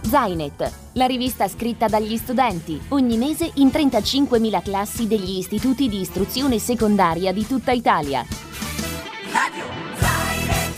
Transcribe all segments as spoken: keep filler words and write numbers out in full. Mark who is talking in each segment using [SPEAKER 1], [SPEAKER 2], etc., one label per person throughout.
[SPEAKER 1] Zainet, la rivista scritta dagli studenti, ogni mese in trentacinquemila classi degli istituti di istruzione secondaria di tutta Italia.
[SPEAKER 2] Radio Zainet.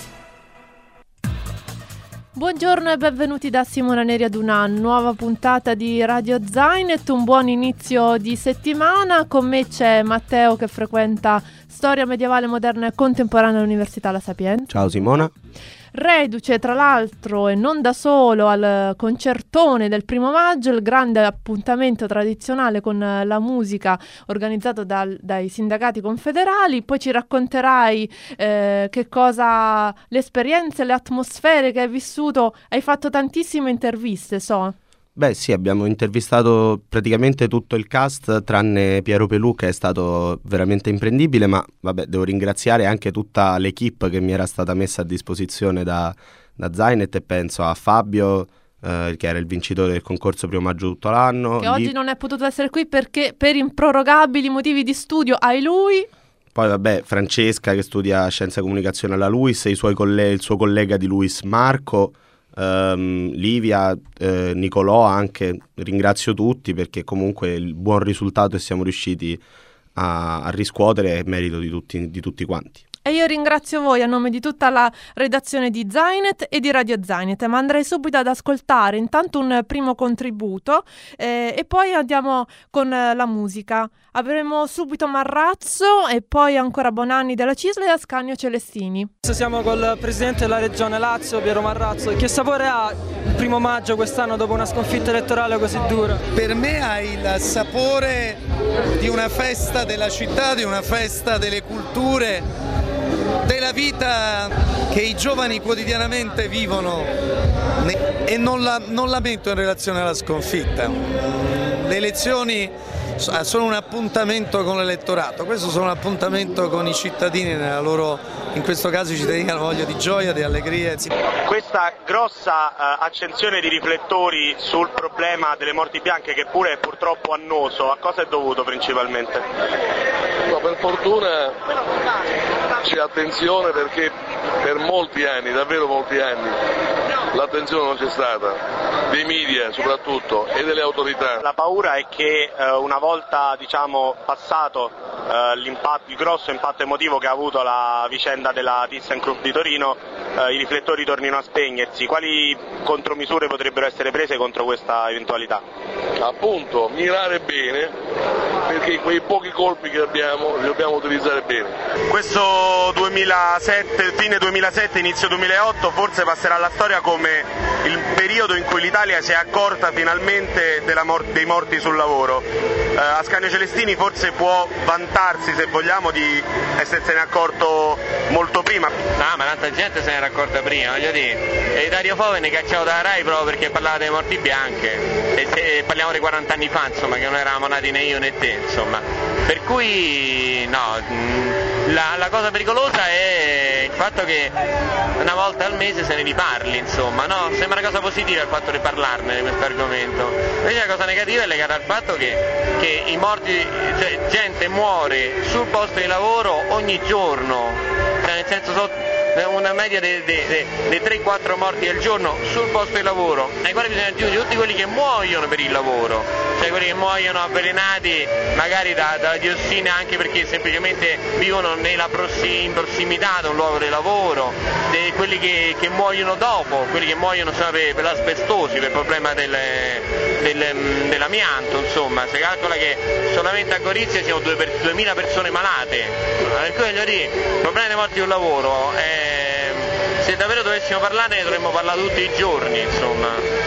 [SPEAKER 3] Buongiorno e benvenuti da Simona Neri ad una nuova puntata di Radio Zainet, un buon inizio di settimana. Con me c'è Matteo che frequenta Storia Medievale, Moderna e Contemporanea all'Università La Sapienza.
[SPEAKER 4] Ciao Simona.
[SPEAKER 3] Reduce tra l'altro e non da solo al concertone del primo maggio, il grande appuntamento tradizionale con la musica organizzato dal, dai sindacati confederali. Poi ci racconterai eh, che cosa, le esperienze, le atmosfere che hai vissuto. Hai fatto tantissime interviste, so.
[SPEAKER 4] Beh sì, abbiamo intervistato praticamente tutto il cast tranne Piero Pelù, che è stato veramente imprendibile, ma vabbè, devo ringraziare anche tutta l'equipe che mi era stata messa a disposizione da, da Zainet, e penso a Fabio, eh, che era il vincitore del concorso primo maggio tutto l'anno.
[SPEAKER 3] Che oggi Li... non è potuto essere qui perché per improrogabili motivi di studio hai lui.
[SPEAKER 4] Poi vabbè, Francesca che studia Scienza e Comunicazione alla LUISS, i suoi coll- il suo collega di LUISS Marco, Um, Livia, eh, Nicolò anche, ringrazio tutti perché comunque il buon risultato e siamo riusciti a, a riscuotere è merito di tutti, di tutti quanti.
[SPEAKER 3] E io ringrazio voi a nome di tutta la redazione di Zainet e di Radio Zainet, ma andrei subito ad ascoltare intanto un primo contributo eh, e poi andiamo con eh, la musica. Avremo subito Marrazzo e poi ancora Bonanni della Cisle e Ascanio Celestini.
[SPEAKER 5] Siamo col presidente della regione Lazio, Piero Marrazzo. Che sapore ha il primo maggio quest'anno dopo una sconfitta elettorale così dura?
[SPEAKER 6] Per me ha il sapore di una festa della città, di una festa delle culture, della vita che i giovani quotidianamente vivono, e non, la, non lamento in relazione alla sconfitta. Le elezioni sono un appuntamento con l'elettorato, questo sono un appuntamento con i cittadini nella loro, in questo caso i cittadini hanno voglia di gioia, di allegria.
[SPEAKER 7] Questa grossa uh, accensione di riflettori sul problema delle morti bianche, che pure è purtroppo annoso, a cosa è dovuto principalmente?
[SPEAKER 8] No, per fortuna c'è attenzione, perché per molti anni, davvero molti anni, l'attenzione non c'è stata, dei media soprattutto e delle autorità.
[SPEAKER 7] La paura è che eh, una volta diciamo passato eh, l'impatto, il grosso impatto emotivo che ha avuto la vicenda della ThyssenKrupp di Torino, eh, i riflettori tornino a spegnersi. Quali contromisure potrebbero essere prese contro questa eventualità?
[SPEAKER 8] Appunto, mirare bene, perché quei pochi colpi che abbiamo li dobbiamo utilizzare bene.
[SPEAKER 7] Questo duemilasette, fine duemilasette, inizio duemilaotto forse passerà alla storia come il periodo in cui l'Italia si è accorta finalmente della mor- dei morti sul lavoro. Eh, Ascanio Celestini forse può vantarsi, se vogliamo, di essersene accorto molto prima.
[SPEAKER 9] No, ma tanta gente se ne era accorta prima, voglio dire. E Dario Fo venne cacciato dalla Rai proprio perché parlava delle morti bianche. E se parliamo di quaranta anni fa, insomma, che non eravamo nati né io né te, insomma. Per cui, no, la, la cosa pericolosa è il fatto che una volta al mese se ne riparli, insomma, no? Sembra una cosa positiva il fatto di parlarne di questo argomento. Invece la cosa negativa è legata al fatto che, che i morti, cioè gente muore sul posto di lavoro ogni giorno, cioè nel senso sotto una media di tre quattro morti al giorno sul posto di lavoro, ai quali bisogna aggiungere tutti quelli che muoiono per il lavoro, cioè quelli che muoiono avvelenati magari da, da diossine anche perché semplicemente vivono nella prossi, in prossimità da un luogo di lavoro, de, quelli che, che muoiono dopo, quelli che muoiono insomma, per, per l'asbestosi, per il problema del, del, dell'amianto, insomma, si calcola che solamente a Gorizia siamo duemila persone malate, per cui voglio dire, il problema dei morti sul lavoro è, se davvero dovessimo parlarne ne dovremmo parlare tutti i giorni, insomma.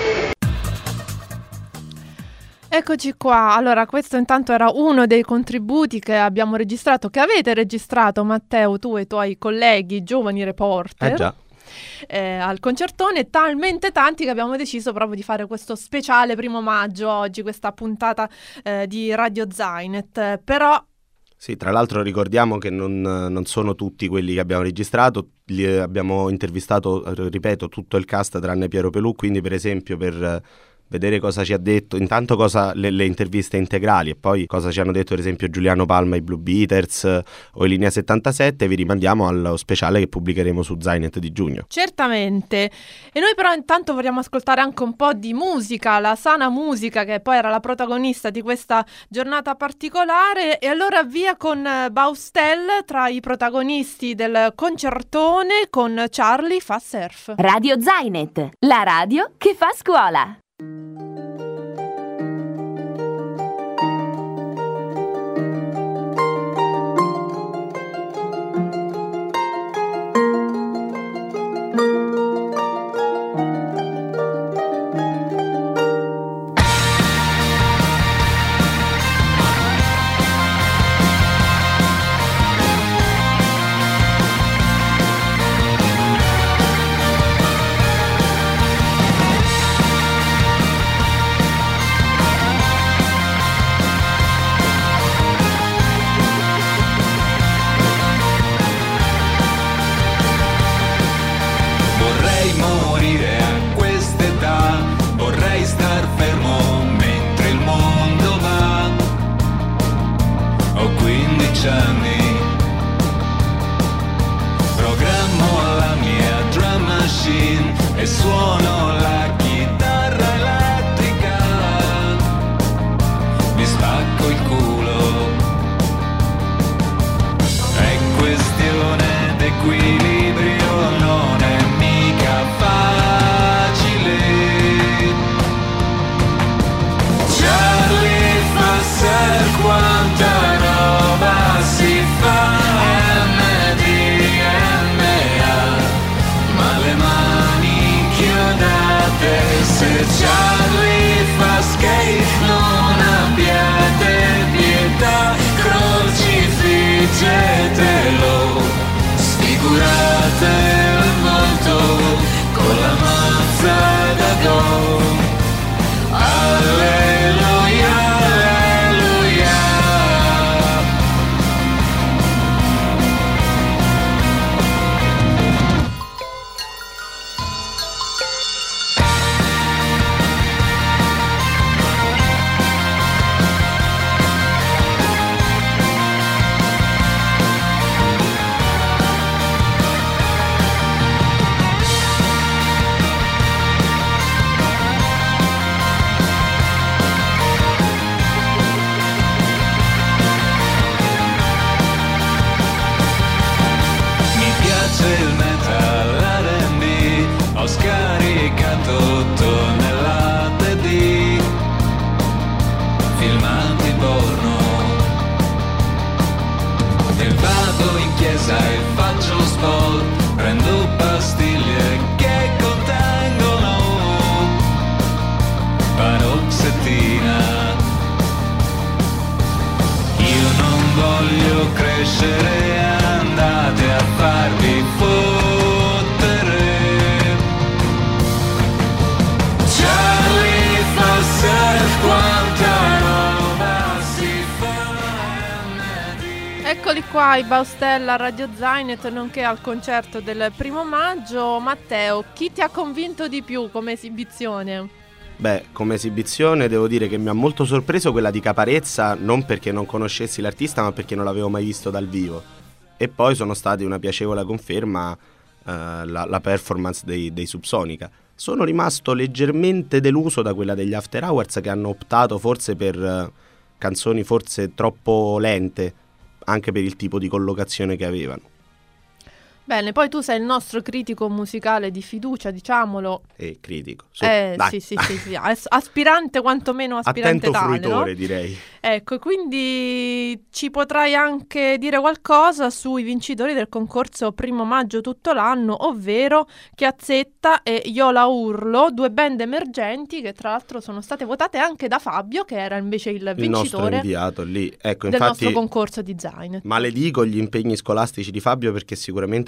[SPEAKER 3] Eccoci qua, allora questo intanto era uno dei contributi che abbiamo registrato, che avete registrato Matteo, tu e i tuoi colleghi giovani reporter.
[SPEAKER 4] Eh già.
[SPEAKER 3] Eh, al concertone, talmente tanti che abbiamo deciso proprio di fare questo speciale primo maggio oggi, questa puntata eh, di Radio Zainet, però
[SPEAKER 4] sì, tra l'altro ricordiamo che non, non sono tutti quelli che abbiamo registrato, li abbiamo intervistato, ripeto, tutto il cast tranne Piero Pelù, quindi per esempio per, vedere cosa ci ha detto, intanto cosa le, le interviste integrali e poi cosa ci hanno detto per esempio Giuliano Palma, i Blue Beaters o i Linea settantasette. Vi rimandiamo allo speciale che pubblicheremo su Zainet di giugno.
[SPEAKER 3] Certamente. E noi però intanto vogliamo ascoltare anche un po' di musica, la sana musica che poi era la protagonista di questa giornata particolare, e allora via con Baustelle tra i protagonisti del concertone con Charlie fa surf.
[SPEAKER 1] Radio Zainet, la radio che fa scuola.
[SPEAKER 3] Eccoli qua i Baustelle a Radio Zainet, nonché al concerto del primo maggio. Matteo, chi ti ha convinto di più come esibizione?
[SPEAKER 4] Beh, come esibizione devo dire che mi ha molto sorpreso quella di Caparezza, non perché non conoscessi l'artista ma perché non l'avevo mai visto dal vivo. E poi sono stati una piacevole conferma uh, la, la performance dei, dei Subsonica. Sono rimasto leggermente deluso da quella degli After Hours, che hanno optato forse per uh, canzoni forse troppo lente, anche per il tipo di collocazione che avevano.
[SPEAKER 3] Bene, poi tu sei il nostro critico musicale di fiducia, diciamolo.
[SPEAKER 4] E critico. Su,
[SPEAKER 3] eh,
[SPEAKER 4] dai.
[SPEAKER 3] sì, sì, sì, sì. As- aspirante, quantomeno aspirante
[SPEAKER 4] attento
[SPEAKER 3] tale,
[SPEAKER 4] fruitore,
[SPEAKER 3] no?
[SPEAKER 4] direi.
[SPEAKER 3] Ecco, quindi ci potrai anche dire qualcosa sui vincitori del concorso Primo Maggio tutto l'anno, ovvero Chiazzetta e Io la Urlo, due band emergenti che tra l'altro sono state votate anche da Fabio, che era invece il vincitore,
[SPEAKER 4] il nostro inviato lì. Ecco,
[SPEAKER 3] del
[SPEAKER 4] infatti,
[SPEAKER 3] nostro concorso di Zainet.
[SPEAKER 4] maledico gli impegni scolastici di Fabio, perché sicuramente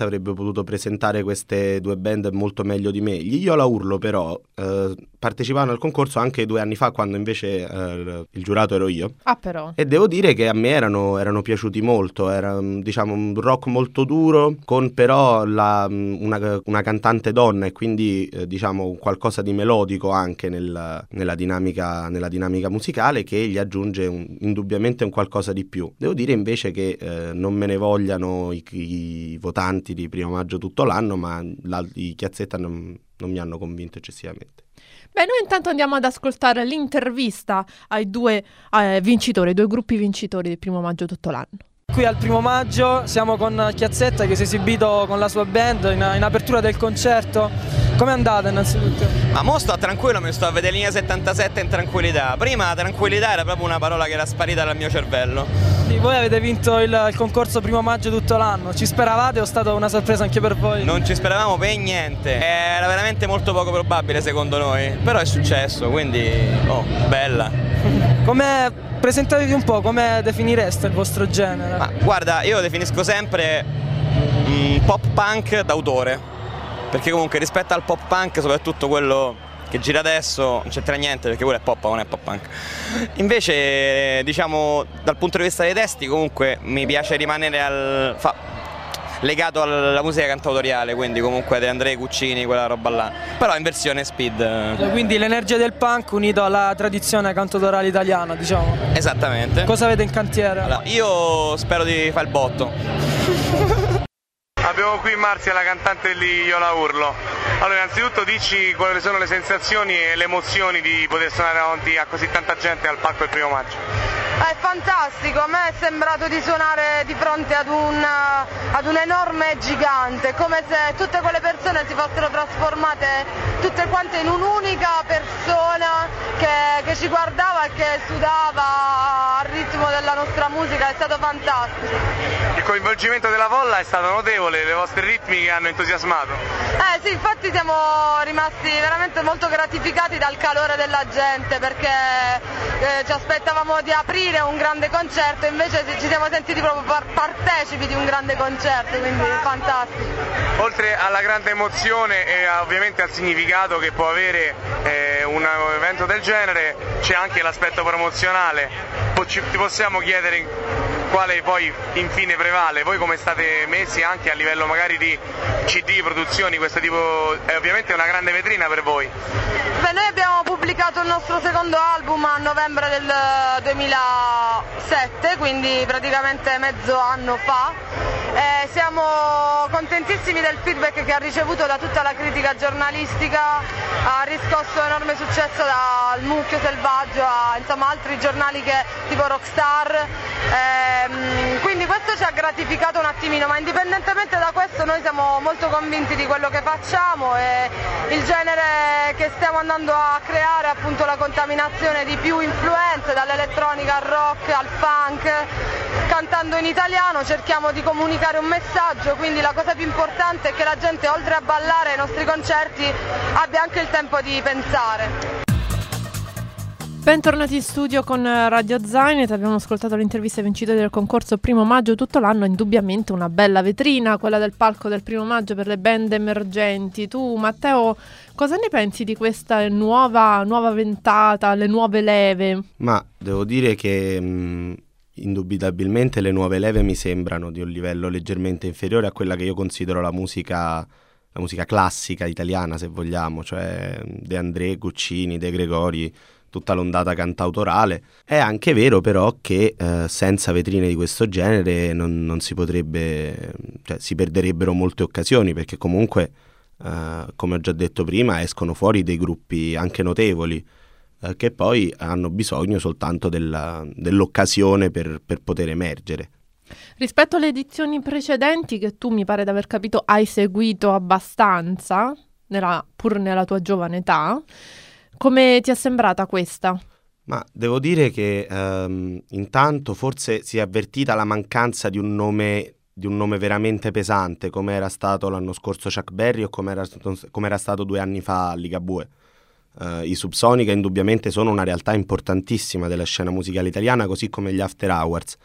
[SPEAKER 4] avrebbe potuto presentare queste due band molto meglio di me. Gli Io la Urlo però eh, partecipavano al concorso anche due anni fa, quando invece eh, il giurato ero io.
[SPEAKER 3] Ah, però.
[SPEAKER 4] E devo dire che a me erano, erano piaciuti molto. Era, diciamo, un rock molto duro, con però la, una, una cantante donna, e quindi eh, diciamo qualcosa di melodico anche nel, nella, dinamica, nella dinamica musicale, che gli aggiunge un, indubbiamente un qualcosa di più. Devo dire invece che eh, non me ne vogliano i, i votanti di Primo Maggio tutto l'anno, ma la, i Chiazzetta non, non mi hanno convinto eccessivamente.
[SPEAKER 3] Beh, noi intanto andiamo ad ascoltare l'intervista ai due eh, vincitori, ai due gruppi vincitori del Primo Maggio tutto l'anno.
[SPEAKER 5] Qui al Primo Maggio siamo con Chiazzetta, che si è esibito con la sua band in, in apertura del concerto. Com'è andata innanzitutto?
[SPEAKER 10] Ma mo sto tranquillo, mi sto a vedere linea settantasette in tranquillità. Prima tranquillità era proprio una parola che era sparita dal mio cervello.
[SPEAKER 5] Sì, voi avete vinto il, il concorso Primo Maggio tutto l'anno, ci speravate o è stata una sorpresa anche per voi?
[SPEAKER 10] Non ci speravamo per niente, era veramente molto poco probabile secondo noi, però è successo, quindi oh, bella.
[SPEAKER 5] Come presentatevi un po', come definireste il vostro genere?
[SPEAKER 10] Ma guarda, io lo definisco sempre mm, pop punk d'autore, perché comunque rispetto al pop punk, soprattutto quello che gira adesso, non c'entra niente, perché quello è pop, non è pop punk. Invece, diciamo, dal punto di vista dei testi, comunque mi piace rimanere al fa... legato alla musica cantautoriale, quindi comunque De André, Cuccini, quella roba là, però in versione speed.
[SPEAKER 5] Quindi l'energia del punk unito alla tradizione cantautoriale italiana, diciamo.
[SPEAKER 10] Esattamente.
[SPEAKER 5] Cosa avete in cantiere?
[SPEAKER 10] Allora, io spero di fare il botto.
[SPEAKER 7] Abbiamo qui Marzia, la cantante di Io la Urlo. Allora, innanzitutto dici quali sono le sensazioni e le emozioni di poter suonare davanti a così tanta gente al palco del Primo Maggio.
[SPEAKER 11] È fantastico, a me è sembrato di suonare di fronte ad un, ad un enorme gigante, come se tutte quelle persone si fossero trasformate tutte quante in un'unica persona che, che ci guardava e che sudava al ritmo della nostra musica. È stato fantastico.
[SPEAKER 7] Il coinvolgimento della folla è stato notevole, le vostre ritmiche hanno entusiasmato.
[SPEAKER 11] Eh sì, infatti siamo rimasti veramente molto gratificati dal calore della gente, perché eh, ci aspettavamo di aprire un grande concerto, invece ci siamo sentiti proprio par- partecipi di un grande concerto, quindi fantastico.
[SPEAKER 7] Oltre alla grande emozione e ovviamente al significato che può avere eh, un evento del genere, c'è anche l'aspetto promozionale. Po- ci, ti possiamo chiedere quale poi infine prevale? Voi come state messi anche a livello magari di C D, produzioni, questo tipo, è ovviamente una grande vetrina per voi.
[SPEAKER 11] Beh, noi abbiamo pubblicato il nostro secondo album a novembre del duemilasette, quindi praticamente mezzo anno fa. Eh, siamo contentissimi del feedback che ha ricevuto da tutta la critica giornalistica, ha riscosso enorme successo dal Mucchio Selvaggio a insomma, altri giornali che, tipo Rockstar, eh, quindi questo ci ha gratificato un attimino, ma indipendentemente da questo noi siamo molto convinti di quello che facciamo e il genere che stiamo andando a creare è appunto la contaminazione di più influenze, dall'elettronica al rock al funk. Cantando in italiano cerchiamo di comunicare un messaggio, quindi la cosa più importante è che la gente, oltre a ballare ai nostri concerti, abbia anche il tempo di pensare.
[SPEAKER 3] Bentornati in studio con Radio Zainet, abbiamo ascoltato l'intervista ai vincitori del concorso Primo Maggio tutto l'anno, indubbiamente una bella vetrina, quella del palco del Primo Maggio per le band emergenti. Tu Matteo, cosa ne pensi di questa nuova, nuova ventata, le nuove leve?
[SPEAKER 4] Ma devo dire che mh, indubitabilmente le nuove leve mi sembrano di un livello leggermente inferiore a quella che io considero la musica, la musica classica italiana, se vogliamo, cioè De André, Guccini, De Gregori, tutta l'ondata cantautorale. È anche vero però che eh, senza vetrine di questo genere non, non si potrebbe, cioè si perderebbero molte occasioni, perché comunque eh, come ho già detto prima escono fuori dei gruppi anche notevoli eh, che poi hanno bisogno soltanto della, dell'occasione per, per poter emergere.
[SPEAKER 3] Rispetto alle edizioni precedenti, che tu mi pare di aver capito hai seguito abbastanza nella, pur nella tua giovane età, come ti è sembrata questa?
[SPEAKER 4] Ma devo dire che ehm, intanto forse si è avvertita la mancanza di un nome di un nome veramente pesante, come era stato l'anno scorso Chuck Berry o come era, come era stato due anni fa Ligabue. Uh, I Subsonica indubbiamente sono una realtà importantissima della scena musicale italiana, così come gli After Hours,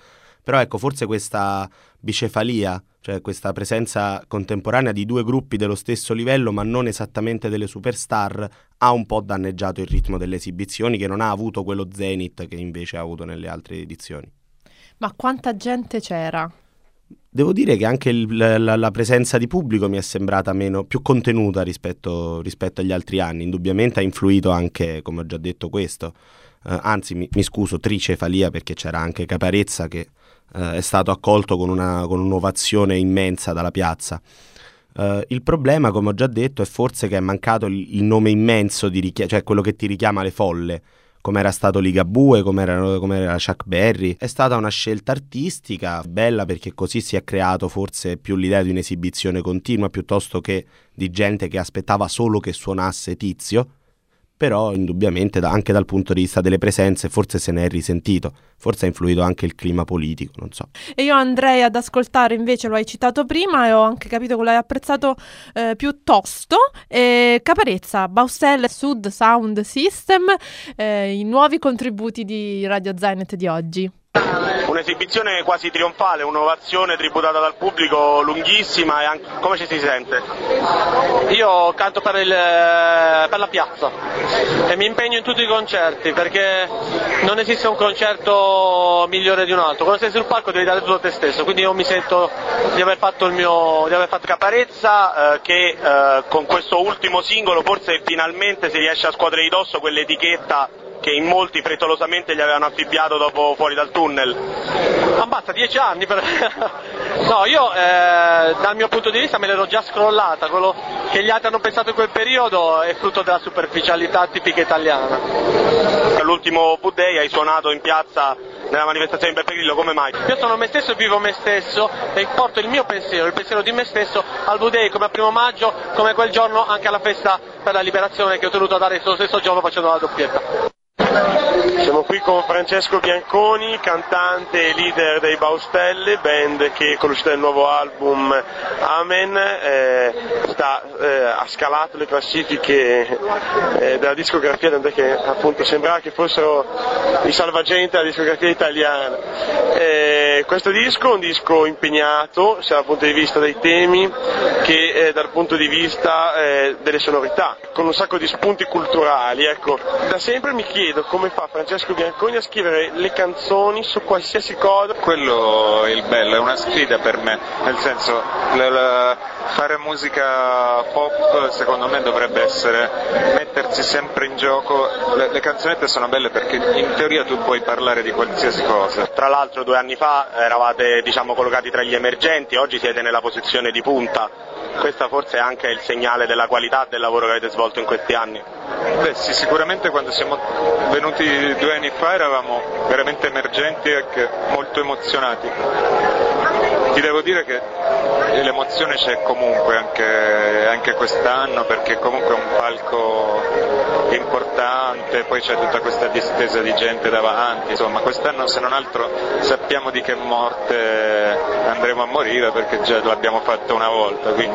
[SPEAKER 4] Però ecco, forse questa bicefalia, cioè questa presenza contemporanea di due gruppi dello stesso livello ma non esattamente delle superstar, ha un po' danneggiato il ritmo delle esibizioni, che non ha avuto quello zenith che invece ha avuto nelle altre edizioni.
[SPEAKER 3] Ma quanta gente c'era?
[SPEAKER 4] Devo dire che anche il, la, la presenza di pubblico mi è sembrata meno, più contenuta rispetto, rispetto agli altri anni. Indubbiamente ha influito anche, come ho già detto, questo. Uh, anzi, mi, mi scuso, tricefalia, perché c'era anche Caparezza che uh, è stato accolto con, una, con un'ovazione immensa dalla piazza. Uh, il problema, come ho già detto, è forse che è mancato il, il nome immenso, di richia- cioè quello che ti richiama le folle, come era stato Ligabue, come era, come era Chuck Berry. È stata una scelta artistica bella, perché così si è creato forse più l'idea di un'esibizione continua piuttosto che di gente che aspettava solo che suonasse Tizio. Però indubbiamente da, anche dal punto di vista delle presenze forse se ne è risentito, forse ha influito anche il clima politico, non so.
[SPEAKER 3] E io andrei ad ascoltare, invece lo hai citato prima e ho anche capito che l'hai apprezzato eh, piuttosto, eh, Caparezza, Baustelle, Sud Sound System, eh, i nuovi contributi di Radio Zainet di oggi.
[SPEAKER 7] Un'esibizione quasi trionfale, un'ovazione tributata dal pubblico lunghissima, e anche... come ci si sente?
[SPEAKER 12] Io canto per, il, per la piazza e mi impegno in tutti i concerti, perché non esiste un concerto migliore di un altro. Quando sei sul palco devi dare tutto a te stesso, quindi io mi sento di aver fatto il mio, di aver fatto
[SPEAKER 7] Caparezza, eh, che eh, con questo ultimo singolo forse finalmente si riesce a scuotere di dosso quell'etichetta che in molti frettolosamente gli avevano affibbiato dopo Fuori dal tunnel.
[SPEAKER 12] Ma basta, dieci anni per... No, io eh, dal mio punto di vista me l'ero già scrollata, quello che gli altri hanno pensato in quel periodo è frutto della superficialità tipica italiana.
[SPEAKER 7] All'ultimo V-Day hai suonato in piazza nella manifestazione di Beppe Grillo, come mai?
[SPEAKER 12] Io sono me stesso e vivo me stesso e porto il mio pensiero, il pensiero di me stesso al V-Day come a primo maggio, come quel giorno anche alla festa per la liberazione che ho tenuto a dare lo stesso giorno facendo la doppietta.
[SPEAKER 7] Siamo qui con Francesco Bianconi, cantante e leader dei Baustelle, band che con l'uscita del nuovo album Amen eh, sta, eh, ha scalato le classifiche eh, della discografia, tant'è che appunto sembrava che fossero i salvagente della discografia italiana. Eh, questo disco è un disco impegnato sia dal punto di vista dei temi che eh, dal punto di vista eh, delle sonorità, con un sacco di spunti culturali. Ecco, da sempre mi chiedo come fa Francesco Bianconi a scrivere le canzoni su qualsiasi cosa.
[SPEAKER 13] Quello è il bello, è una sfida per me, nel senso la, la, fare musica pop secondo me dovrebbe essere mettersi sempre in gioco. Le, le canzonette sono belle perché in teoria tu puoi parlare di qualsiasi cosa.
[SPEAKER 7] Tra l'altro due anni fa eravate, diciamo, collocati tra gli emergenti, oggi siete nella posizione di punta. Questo forse è anche il segnale della qualità del lavoro che avete svolto in questi anni.
[SPEAKER 13] Beh sì, sicuramente quando siamo venuti due anni fa eravamo veramente emergenti e molto emozionati. Ti devo dire che l'emozione c'è comunque anche, anche quest'anno, perché comunque è un palco importante, poi c'è tutta questa distesa di gente davanti, insomma quest'anno se non altro sappiamo di che morte andremo a morire, perché già l'abbiamo fatto una volta, quindi...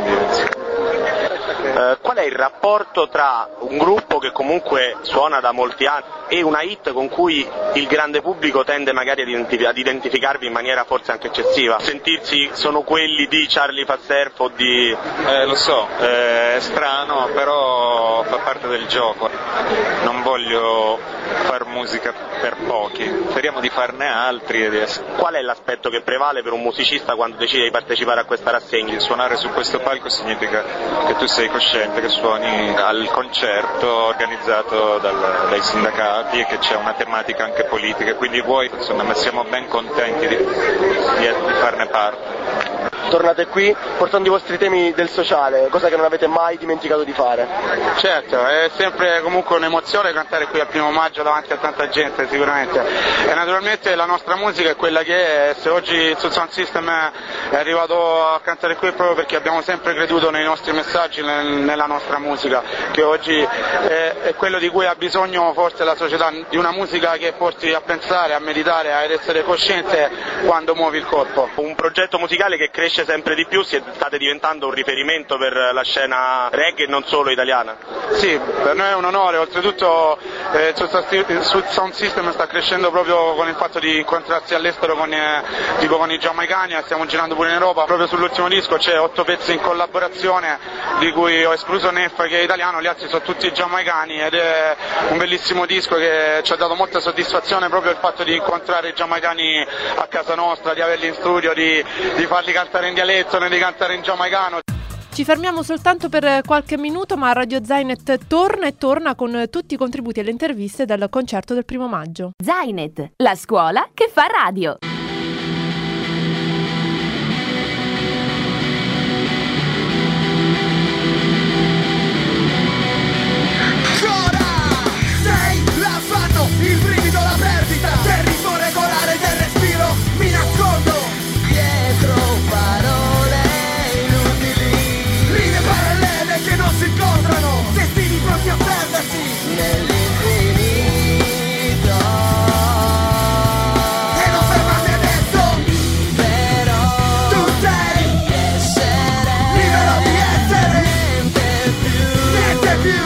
[SPEAKER 7] Uh, qual è il rapporto tra un gruppo che comunque suona da molti anni e una hit con cui il grande pubblico tende magari ad, identif- ad identificarvi in maniera forse anche eccessiva? Sentirsi sono quelli di Charlie fa surf o di...
[SPEAKER 13] Eh, lo so, eh, è strano, però fa parte del gioco. Non voglio far musica per pochi, speriamo di farne altri. E di essere...
[SPEAKER 7] Qual è l'aspetto che prevale per un musicista quando decide di partecipare a questa rassegna?
[SPEAKER 13] Suonare su questo palco significa che tu sei cosciente che suoni al concerto organizzato dal, dai sindacati e che c'è una tematica anche politica, quindi voi, insomma, ma siamo ben contenti di, di, di farne parte.
[SPEAKER 14] Tornate qui portando i vostri temi del sociale, cosa che non avete mai dimenticato di fare.
[SPEAKER 15] Certo, è sempre comunque un'emozione cantare qui al primo maggio davanti a tanta gente sicuramente, e naturalmente la nostra musica è quella che è. Se oggi il Sound System è arrivato a cantare qui è proprio perché abbiamo sempre creduto nei nostri messaggi, nella nostra musica, che oggi è, è quello di cui ha bisogno forse la società, di una musica che porti a pensare, a meditare, ad essere cosciente quando muovi il corpo.
[SPEAKER 7] Un progetto musicale che cresce cresce sempre di più, state diventando un riferimento per la scena reggae e non solo italiana.
[SPEAKER 15] Sì, per noi è un onore, oltretutto eh, il Sound System sta crescendo proprio con il fatto di incontrarsi all'estero con, eh, tipo con i giamaicani, stiamo girando pure in Europa, proprio sull'ultimo disco c'è otto pezzi in collaborazione, di cui ho escluso Neff che è italiano, gli altri sono tutti giamaicani ed è un bellissimo disco che ci ha dato molta soddisfazione proprio il fatto di incontrare i giamaicani a casa nostra, di averli in studio, di, di farli cantare in dialetto, né di cantare in giamaicano.
[SPEAKER 3] Ci fermiamo soltanto per qualche minuto, ma Radio Zainet torna e torna con tutti i contributi e le interviste dal concerto del primo maggio.
[SPEAKER 1] Zainet, la scuola che fa radio.
[SPEAKER 2] Il brivido, la perdita del ritmo regolare del respiro. Mi nascondo dietro parole inutili, linee parallele che non si incontrano, destini pronti a perdersi nell'infinito. E non fermarmi adesso, libero. Tu sei essere, libero di essere, niente più, niente più.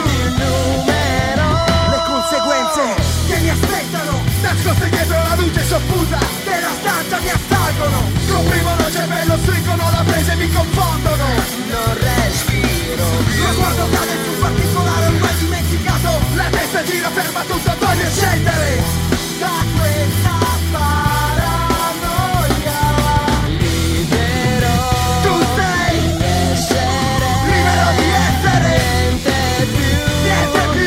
[SPEAKER 2] Nascoste dietro la luce soffusa della stanza mi assalgono, comprimono il cervello, stringono la presa e mi confondono. Non respiro più. Lo sguardo cade sul particolare ormai dimenticato, la testa gira, ferma tutto, voglio scendere da questa paranoia. Libero. Tu sei essere, libero di essere, niente più, niente più.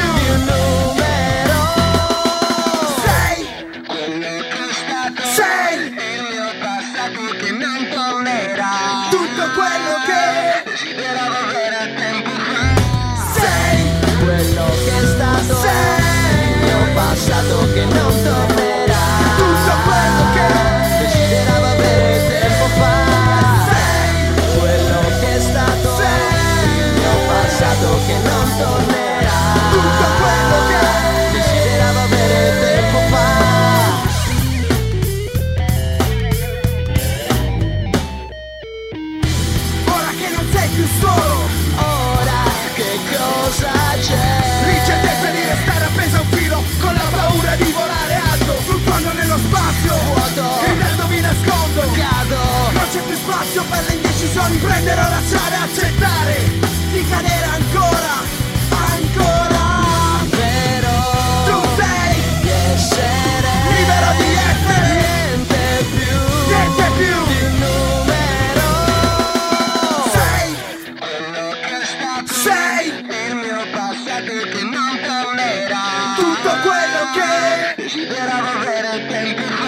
[SPEAKER 2] Che non tornerà, tutto quello che desideravo avere tempo fa. Sei quello che è stato, sei il mio passato che non tornerà, tutto quello che desideravo avere tempo fa. Ora che non sei più solo, ora che cosa c'è? L'incertezza di restare appeso a un filo, con la paura di volare alto, fluttuando nello spazio vuoto, gridando mi nascondo, cado. Non c'è più spazio per le indecisioni, prendere o lasciare, accettare di cadere ancora, ancora. Libero. Tu sei essere, libero di essere, niente più, niente più di un numero. Sei quello che è stato, sei il mio passato che non tornerà, tutto quello che desideravo avere tempo fa.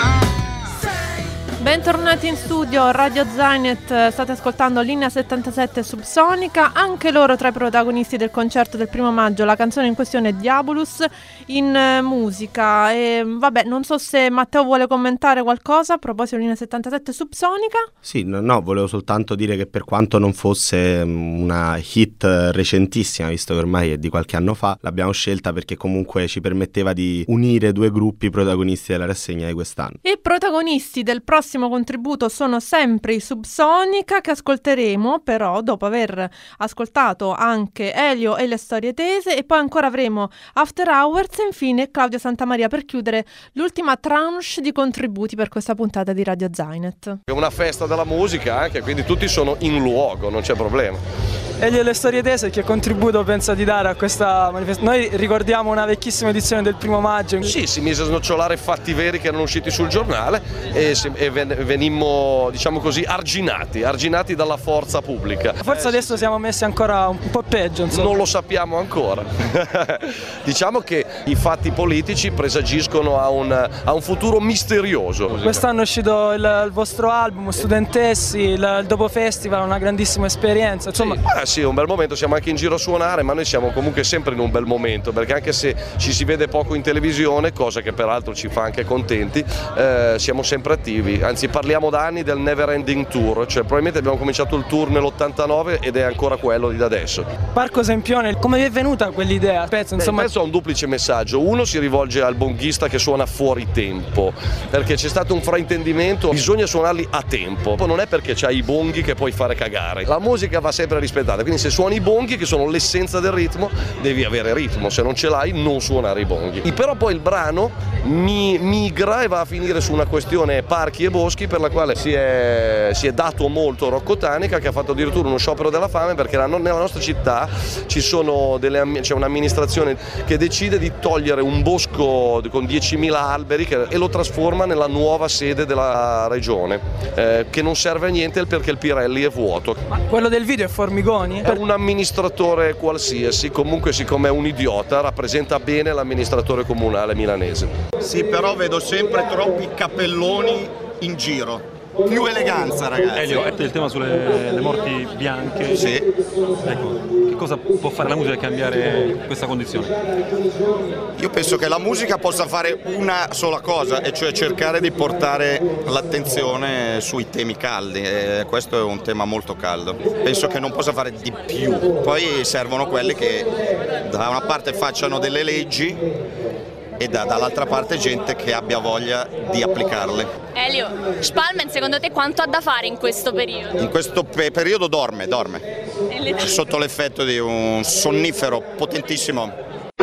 [SPEAKER 3] Bentornati in studio, Radio Zainet, state ascoltando Linea settantasette Subsonica, anche loro tra i protagonisti del concerto del primo maggio. La canzone in questione è Diabolus in uh, musica. E vabbè, non so se Matteo vuole commentare qualcosa a proposito di Linea settantasette Subsonica.
[SPEAKER 4] Sì, no, no, volevo soltanto dire che per quanto non fosse una hit recentissima, visto che ormai è di qualche anno fa, l'abbiamo scelta perché comunque ci permetteva di unire due gruppi protagonisti della rassegna di quest'anno.
[SPEAKER 3] I protagonisti del prossimo contributo sono sempre i Subsonica, che ascolteremo però dopo aver ascoltato anche Elio e le storie tese, e poi ancora avremo After Hours e infine Claudia Santamaria per chiudere l'ultima tranche di contributi per questa puntata di Radio Zainet.
[SPEAKER 16] È una festa della musica anche, quindi tutti sono in luogo, non c'è problema.
[SPEAKER 5] Elio e le storie tese, che contributo pensa di dare a questa manifestazione? Noi ricordiamo una vecchissima edizione del primo maggio.
[SPEAKER 16] Sì, si mise a snocciolare fatti veri che erano usciti sul giornale e, e venimmo, diciamo così, arginati, arginati dalla forza pubblica.
[SPEAKER 5] Forse
[SPEAKER 16] eh,
[SPEAKER 5] adesso
[SPEAKER 16] sì,
[SPEAKER 5] siamo messi ancora un po' peggio, insomma.
[SPEAKER 16] Non lo sappiamo ancora. Diciamo che i fatti politici presagiscono a un, a un futuro misterioso.
[SPEAKER 5] Quest'anno è uscito il, il vostro album, Studentessi, il, il Dopo Festival, una grandissima esperienza, insomma.
[SPEAKER 16] Sì. Eh sì, è un bel momento, siamo anche in giro a suonare, ma noi siamo comunque sempre in un bel momento, perché anche se ci si vede poco in televisione, cosa che peraltro ci fa anche contenti, eh, siamo sempre attivi, anzi anzi parliamo da anni del Never Ending Tour, cioè probabilmente abbiamo cominciato il tour nell'ottantanove ed è ancora quello di da adesso.
[SPEAKER 5] Parco Sempione, come vi è venuta quell'idea? Pezzo, insomma...
[SPEAKER 16] Beh, il pezzo ha un duplice messaggio. Uno si rivolge al bonghista che suona fuori tempo, perché c'è stato un fraintendimento, bisogna suonarli a tempo, non è perché c'hai i bonghi che puoi fare cagare, la musica va sempre rispettata, quindi se suoni i bonghi, che sono l'essenza del ritmo, devi avere ritmo, se non ce l'hai non suonare i bonghi. E però poi il brano mi migra e va a finire su una questione parchi e boschi, per la quale si è, si è dato molto Rocco Tanica, che ha fatto addirittura uno sciopero della fame, perché la, nella nostra città ci sono delle, c'è un'amministrazione che decide di togliere un bosco con diecimila alberi che, e lo trasforma nella nuova sede della regione, eh, che non serve a niente perché il Pirelli è vuoto.
[SPEAKER 5] Ma quello del video è Formigoni?
[SPEAKER 16] È un amministratore qualsiasi, comunque siccome è un idiota rappresenta bene l'amministratore comunale milanese.
[SPEAKER 17] Sì, però vedo sempre troppi cappelloni in giro. Più eleganza, ragazzi.
[SPEAKER 18] Elio, è il tema sulle le morti bianche.
[SPEAKER 17] Sì.
[SPEAKER 18] Ecco, che cosa può fare la musica per cambiare questa condizione?
[SPEAKER 17] Io penso che la musica possa fare una sola cosa, e cioè cercare di portare l'attenzione sui temi caldi, e questo è un tema molto caldo. Penso che non possa fare di più. Poi servono quelli che da una parte facciano delle leggi e da, dall'altra parte gente che abbia voglia di applicarle.
[SPEAKER 19] Elio, Spalman secondo te quanto ha da fare in questo periodo?
[SPEAKER 17] In questo pe- periodo dorme, dorme, sotto l'effetto di un sonnifero potentissimo.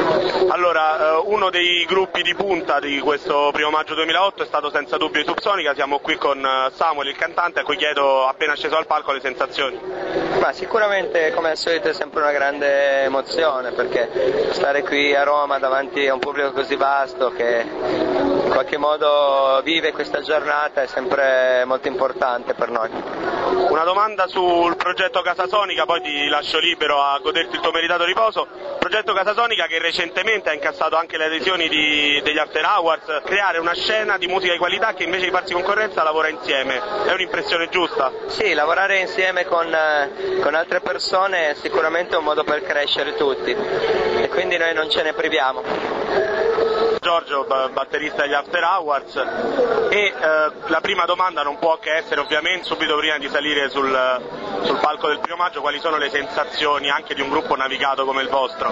[SPEAKER 7] Allora, uno dei gruppi di punta di questo primo maggio duemilaotto è stato senza dubbio i Subsonica. Siamo qui con Samuel, il cantante, a cui chiedo, appena sceso al palco, le sensazioni.
[SPEAKER 20] Ma sicuramente, come al solito, è sempre una grande emozione, perché stare qui a Roma davanti a un pubblico così vasto che in qualche modo vive questa giornata è sempre molto importante per noi.
[SPEAKER 7] Una domanda sul progetto Casasonica, poi ti lascio libero a goderti il tuo meritato riposo. Progetto Casasonica che recentemente ha incassato anche le adesioni di, degli After Hours. Creare una scena di musica di qualità che invece di farsi concorrenza lavora insieme, è un'impressione giusta?
[SPEAKER 20] Sì, lavorare insieme con, con altre persone è sicuramente un modo per crescere tutti, e quindi noi non ce ne priviamo.
[SPEAKER 7] Giorgio, batterista degli After Hours, e eh, la prima domanda non può che essere, ovviamente, subito prima di salire sul, sul palco del primo maggio, quali sono le sensazioni anche di un gruppo navigato come il vostro?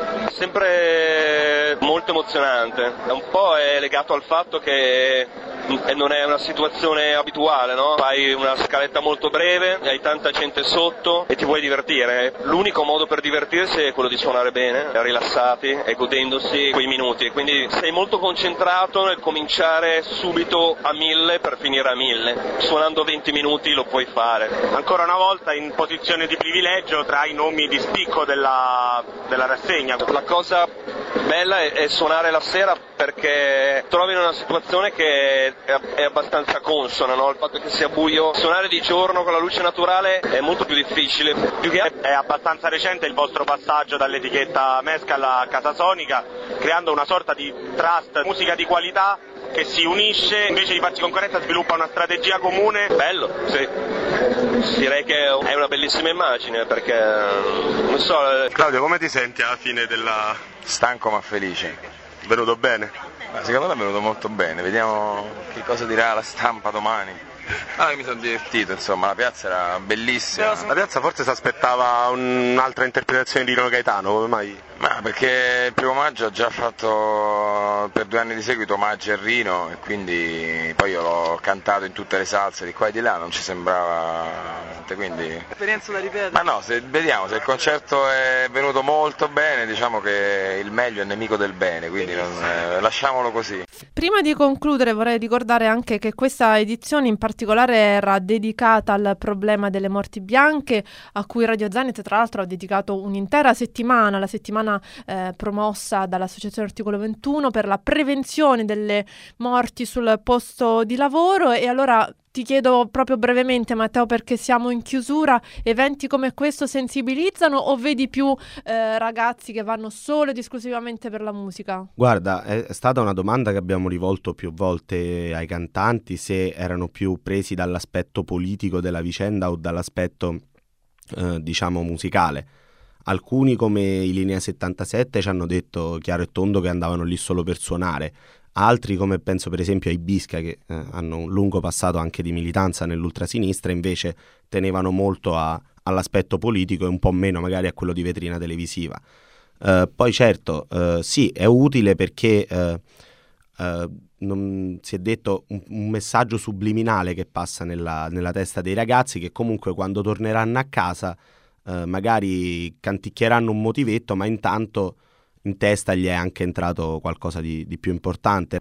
[SPEAKER 20] Sempre molto emozionante, un po' è legato al fatto che non è una situazione abituale, no? Fai una scaletta molto breve, hai tanta gente sotto e ti vuoi divertire. L'unico modo per divertirsi è quello di suonare bene, rilassati e godendosi quei minuti, quindi sei molto concentrato nel cominciare subito a mille per finire a mille. Suonando venti minuti lo puoi fare.
[SPEAKER 7] Ancora una volta in posizione di privilegio tra i nomi di spicco della, della rassegna.
[SPEAKER 20] La cosa bella è, è suonare la sera, perché trovi in una situazione che è, è abbastanza consona, no? Il fatto che sia buio. Suonare di giorno con la luce naturale è molto più difficile.
[SPEAKER 7] Più che è abbastanza recente il vostro passaggio dall'etichetta Mescal a Casasonica, creando una sorta di trust, musica di qualità che si unisce, invece di farsi concorrenza sviluppa una strategia comune.
[SPEAKER 20] Bello, sì. Direi che è una bellissima immagine, perché non so.
[SPEAKER 7] Claudio, come ti senti alla fine della...
[SPEAKER 21] Stanco ma felice.
[SPEAKER 7] Venuto bene?
[SPEAKER 21] Ma secondo me è venuto molto bene, vediamo che cosa dirà la stampa domani. Ah, io mi sono divertito, insomma, la piazza era bellissima.
[SPEAKER 7] La piazza forse si aspettava un'altra interpretazione di Rino Gaetano, come mai?
[SPEAKER 21] Ma perché il primo maggio ha già fatto per due anni di seguito omaggio a Rino, e quindi poi io l'ho cantato in tutte le salse di qua e di là, non ci sembrava niente, quindi...
[SPEAKER 5] Esperienza da ripetere?
[SPEAKER 21] Ma no, se, vediamo, se il concerto è venuto molto bene, diciamo che il meglio è nemico del bene, quindi non, eh, lasciamolo così.
[SPEAKER 3] Prima di concludere vorrei ricordare anche che questa edizione in particolare era dedicata al problema delle morti bianche, a cui Radio Zenit tra l'altro ha dedicato un'intera settimana, la settimana eh, promossa dall'Associazione Articolo ventuno per la prevenzione delle morti sul posto di lavoro. E allora ti chiedo proprio brevemente, Matteo, perché siamo in chiusura, eventi come questo sensibilizzano o vedi più eh, ragazzi che vanno solo ed esclusivamente per la musica?
[SPEAKER 4] Guarda, è stata una domanda che abbiamo rivolto più volte ai cantanti, se erano più presi dall'aspetto politico della vicenda o dall'aspetto eh, diciamo musicale. Alcuni, come i Linea settantasette, ci hanno detto chiaro e tondo che andavano lì solo per suonare. Altri, come penso per esempio ai Bisca, che eh, hanno un lungo passato anche di militanza nell'ultrasinistra, invece tenevano molto a, all'aspetto politico e un po' meno magari a quello di vetrina televisiva. Uh, poi certo, uh, sì, è utile perché uh, uh, non, si è detto un, un messaggio subliminale che passa nella, nella testa dei ragazzi, che comunque quando torneranno a casa uh, magari canticchieranno un motivetto, ma intanto in testa gli è anche entrato qualcosa di, di più importante.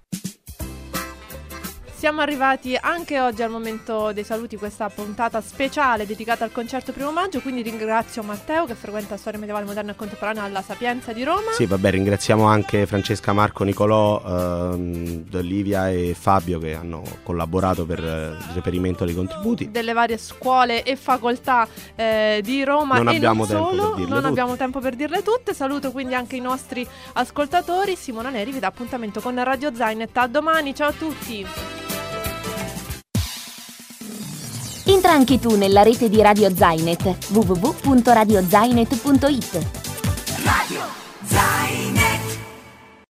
[SPEAKER 3] Siamo arrivati anche oggi al momento dei saluti, questa puntata speciale dedicata al concerto primo maggio, quindi ringrazio Matteo che frequenta storia medievale moderna e contemporanea alla Sapienza di Roma.
[SPEAKER 4] Sì, vabbè, ringraziamo anche Francesca, Marco, Nicolò, ehm, Livia e Fabio che hanno collaborato per il reperimento dei contributi
[SPEAKER 3] delle varie scuole e facoltà eh, di Roma.
[SPEAKER 4] Non
[SPEAKER 3] e
[SPEAKER 4] abbiamo
[SPEAKER 3] non
[SPEAKER 4] tempo
[SPEAKER 3] solo,
[SPEAKER 4] per dirle
[SPEAKER 3] non
[SPEAKER 4] tutte.
[SPEAKER 3] abbiamo tempo per dirle tutte. Saluto quindi anche i nostri ascoltatori. Simona Neri vi dà appuntamento con Radio Zainet. A domani, ciao a tutti.
[SPEAKER 1] Entra anche tu nella rete di Radio Zainet, w w w punto radio zainet punto it.
[SPEAKER 2] Radio